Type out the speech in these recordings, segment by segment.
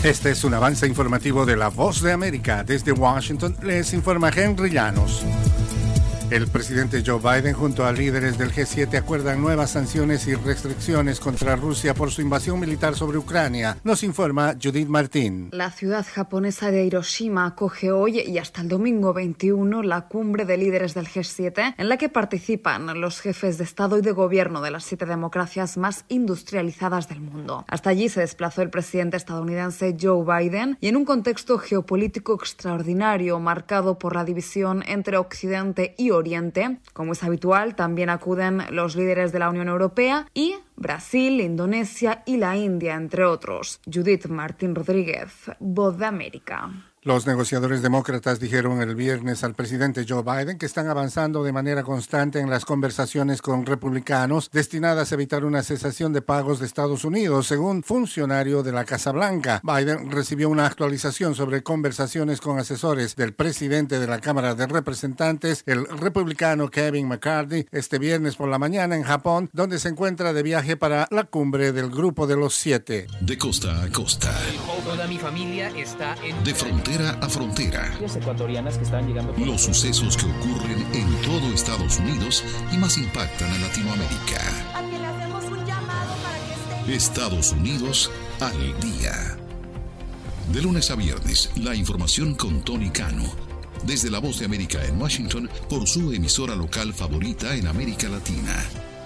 Este es un avance informativo de La Voz de América. Desde Washington les informa Henry Llanos. El presidente Joe Biden junto a líderes del G7 acuerdan nuevas sanciones y restricciones contra Rusia por su invasión militar sobre Ucrania. Nos informa Judith Martín. La ciudad japonesa de Hiroshima acoge hoy y hasta el domingo 21 la cumbre de líderes del G7 en la que participan los jefes de Estado y de Gobierno de las 7 democracias más industrializadas del mundo. Hasta allí se desplazó el presidente estadounidense Joe Biden y en un contexto geopolítico extraordinario marcado por la división entre Occidente y Oriente. Como es habitual, también acuden los líderes de la Unión Europea y Brasil, Indonesia y la India, entre otros. Judith Martín Rodríguez, Voz de América. Los negociadores demócratas dijeron el viernes al presidente Joe Biden que están avanzando de manera constante en las conversaciones con republicanos destinadas a evitar una cesación de pagos de Estados Unidos, según funcionario de la Casa Blanca. Biden recibió una actualización sobre conversaciones con asesores del presidente de la Cámara de Representantes, el republicano Kevin McCarthy, este viernes por la mañana en Japón, donde se encuentra de viaje para la cumbre del Grupo de los 7. De costa a costa. Toda mi familia está en... De frontera a frontera. Ecuatorianas que están llegando... Los sucesos que ocurren en todo Estados Unidos y más impactan a Latinoamérica. A que le hacemos un llamado para que esté... Estados Unidos al día. De lunes a viernes, la información con Tony Cano. Desde La Voz de América en Washington, por su emisora local favorita en América Latina.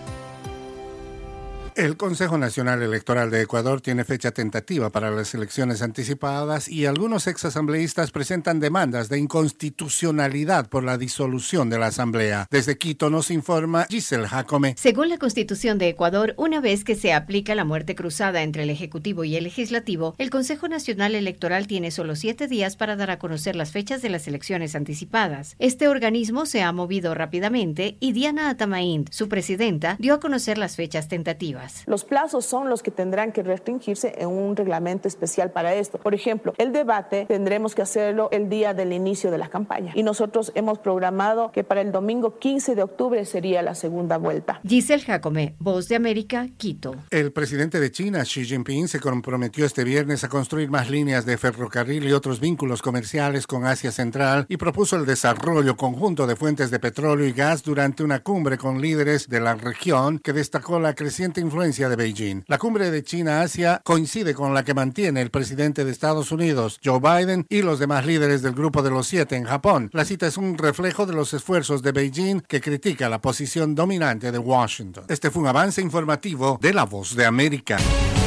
El Consejo Nacional Electoral de Ecuador tiene fecha tentativa para las elecciones anticipadas y algunos exasambleístas presentan demandas de inconstitucionalidad por la disolución de la Asamblea. Desde Quito nos informa Giselle Jacome. Según la Constitución de Ecuador, una vez que se aplica la muerte cruzada entre el Ejecutivo y el Legislativo, el Consejo Nacional Electoral tiene solo 7 días para dar a conocer las fechas de las elecciones anticipadas. Este organismo se ha movido rápidamente y Diana Atamaín, su presidenta, dio a conocer las fechas tentativas. Los plazos son los que tendrán que restringirse en un reglamento especial para esto. Por ejemplo, el debate tendremos que hacerlo el día del inicio de la campaña y nosotros hemos programado que para el domingo 15 de octubre sería la segunda vuelta. Giselle Jacome, Voz de América, Quito. El presidente de China, Xi Jinping, se comprometió este viernes a construir más líneas de ferrocarril y otros vínculos comerciales con Asia Central y propuso el desarrollo conjunto de fuentes de petróleo y gas durante una cumbre con líderes de la región que destacó la creciente influencia de Beijing. La cumbre de China-Asia coincide con la que mantiene el presidente de Estados Unidos, Joe Biden, y los demás líderes del Grupo de los 7 en Japón. La cita es un reflejo de los esfuerzos de Beijing que critica la posición dominante de Washington. Este fue un avance informativo de La Voz de América.